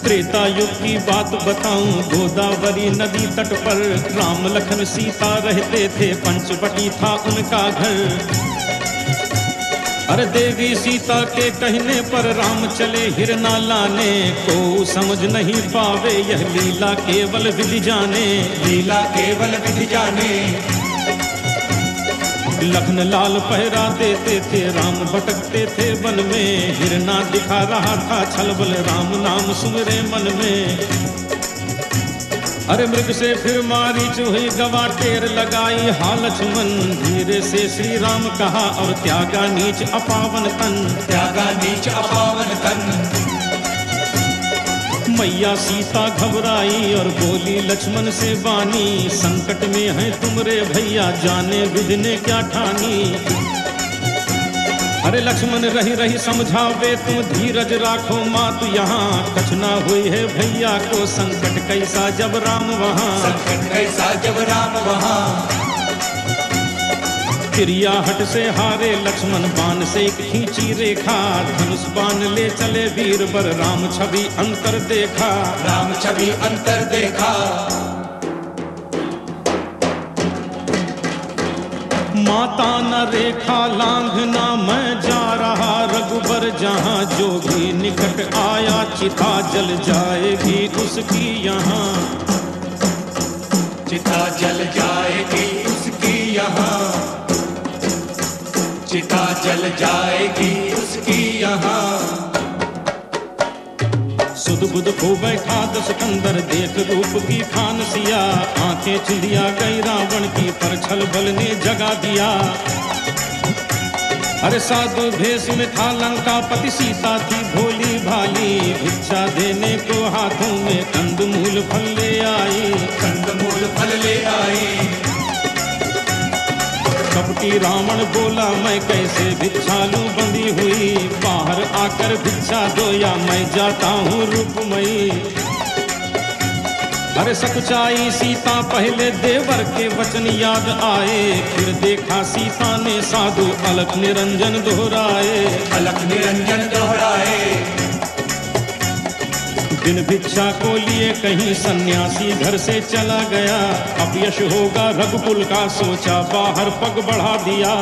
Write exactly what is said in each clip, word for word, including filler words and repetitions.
त्रेता युग की बात बताऊं, गोदावरी नदी तट पर राम लखन सीता रहते थे, पंचवटी था उनका घर। अरे देवी सीता के कहने पर राम चले हिरना लाने, को समझ नहीं पावे यह लीला केवल विधि जाने, लीला केवल विधि जाने। लखन लाल पहरा देते थे, राम भटकते थे वन में, हिरना दिखा रहा था छलबल, राम नाम सुमरे मन में। अरे मृग से फिर मारी चूही गवा टेर लगाई, हा लक्ष्मण धीरे से श्री राम कहा, और त्यागा नीच अपावन तन, त्यागा नीच अपावन तन। मैया सीता घबराई और बोली लक्ष्मण से बानी, संकट में है तुमरे भैया, जाने विधि ने क्या ठानी। अरे लक्ष्मण रही रही समझावे, तुम धीरज राखो मात यहाँ, कछना हुई है भैया को, संकट कैसा जब राम वहाँ, संकट कैसा जब राम वहाँ। क्रियाहट से हारे लक्ष्मण, बाण से एक खींची रेखा, धनुष बाण ले चले वीर बर, राम छवि अंतर देखा, राम छवि अंतर देखा। माता न रेखा लांघना, मैं जा रहा रघुबर जहाँ, जोगी निकट आया चिता जल जाएगी उसकी यहाँ, चिता जल जाएगी उसकी यहाँ, चिता जल जाएगी उसकी यहाँ। सुध बुध को बैठा दस कंदर, देख रूप की खान सिया, आंखें चिंदिया गई रावण की, पर छल बल ने जगा दिया। अरे साधु भेष में था लंका पति, सीता थी भोली भाली, भिक्षा देने को हाथों में कंदमूल फल ले आई, कंदमूल फल ले आई। कपटी रावण बोला मैं कैसे भिक्षालु बंधी हुई, बाहर आकर भिक्षा दो या मैं जाता हूँ रूपमयी। अरे सकुचाई सीता पहले देवर के वचन याद आए, फिर देखा सीता ने साधु अलख निरंजन दोहराए, अलख निरंजन दोहराए। बिन भिक्षा को लिए कहीं सन्यासी घर से चला गया, अपयश होगा रघुकुल का सोचा, बाहर पग बढ़ा दिया।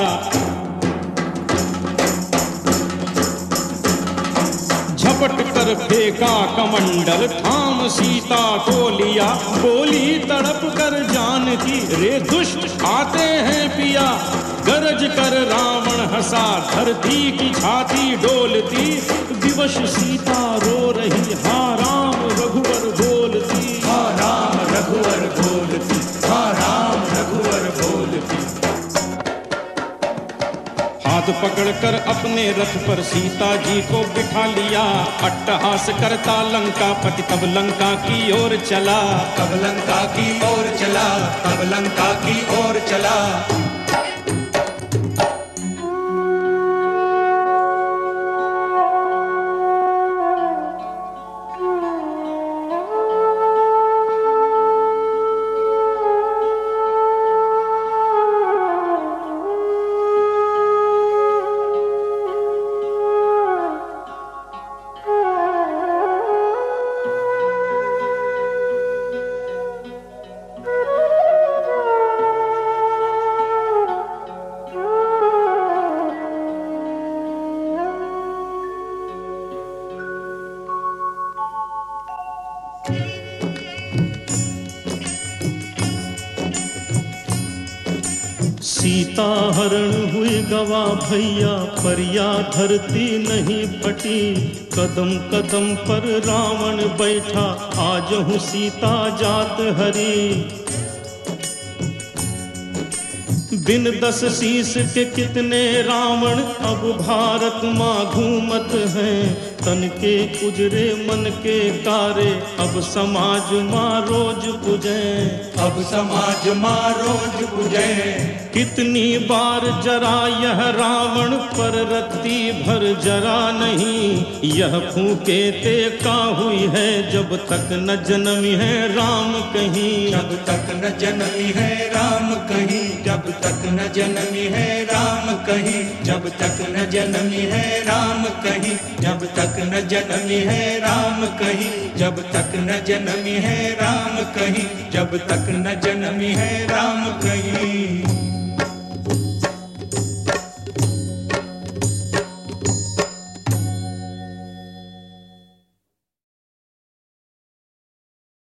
झपट कर फेंका कमंडल, थाम सीता को लिया, बोली तड़प कर जानकी, रे दुष्ट आते हैं पिया। गरज कर रावण हंसा, धरती की छाती डोलती, विवश सीता रो रही, हा राम रघुवर बोलती, हा राम रघुवर बोलती, हा राम रघुवर बोलती। हाथ पकड़कर अपने रथ पर सीता जी को बिठा लिया, अट्टहास करता लंका पति तब लंका की ओर चला, तब लंका की ओर चला, तब लंका की ओर चला। सीता हरण हुई गवा भैया, परिया धरती नहीं फटी, कदम कदम पर रावण बैठा, आज हूँ सीता जात हरी। बिन दस शीस के कितने रावण अब भारत माँ घूमत हैं, तन के कुजरे मन के कारे अब समाज माँ रोज पूजे, अब समाज माँ रोज पूजे। कितनी बार जरा यह रावण पर रत्ती भर जरा नहीं, यह फूके ते का हुई है जब तक न जन्मी है राम कहीं, जब तक न जन्मी है राम कहीं, जब तक तक न जन्मी है राम कहीं, जब तक न जन्मी है राम कहीं, जब तक न जन्मी है राम कहीं, जब तक न जन्मी है राम कहीं, जब तक न जन्मी है राम कहीं।